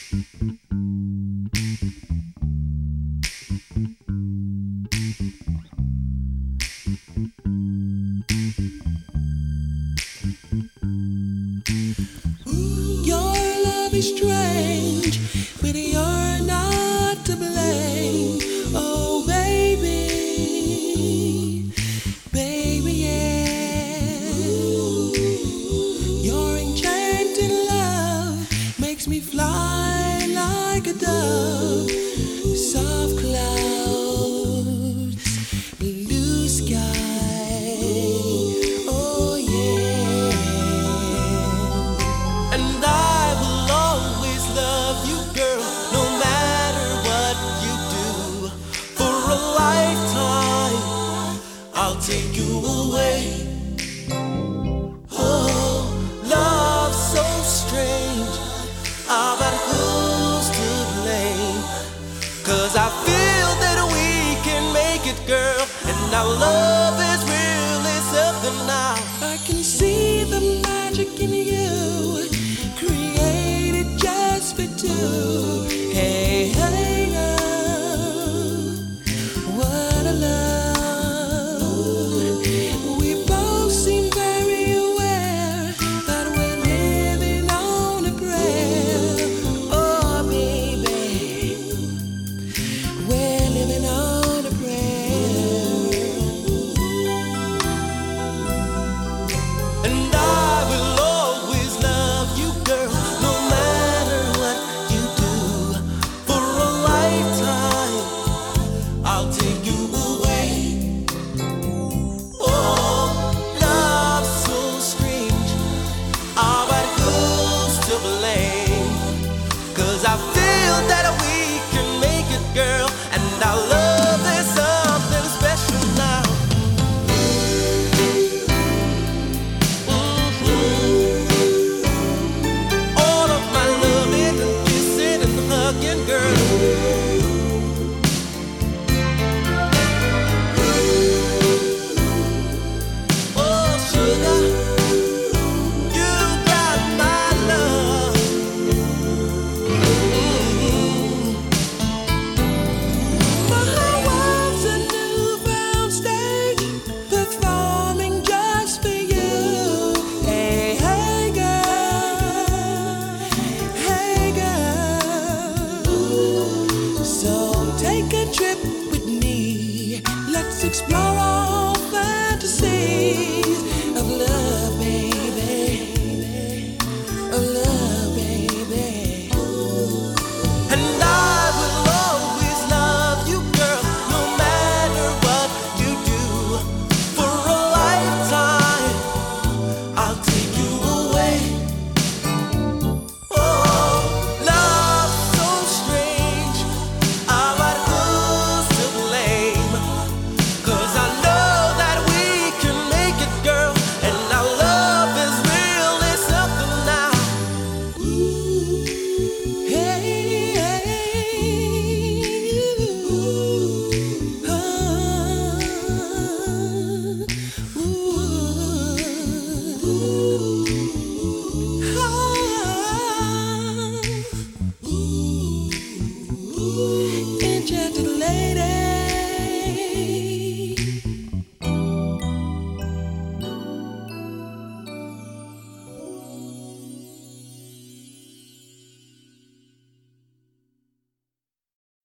Your love is strange, but you're not to blame. Oh, baby, baby, yeah. Your enchanting love makes me fly like a dove. Soft clouds, blue sky. Oh, yeah. And I will always love you, girl, no matter what you do. For a lifetime, I'll take you away. Oh, love so strange, but who's to blame? 'Cause I feel that we can make it, girl, and our love is really something now. I can see the magic in you, created just for two. Hey, hey, girl, what a love. We both seem very aware that we're living on a prayer. Oh, baby, we're living on a prayer. And I will always love you, girl, no matter what you do. For a lifetime, I'll take you away. Oh, love so strange, but who's to blame? 'Cause I feel that we can make it, girl, and our love is something special now. All of my loving and kissing and hugging, girl. Oh, sugar, you got my love. My world's a newfound stage, performing just for you. Hey, hey, girl. Hey, girl. So take a trip with me. Let's explore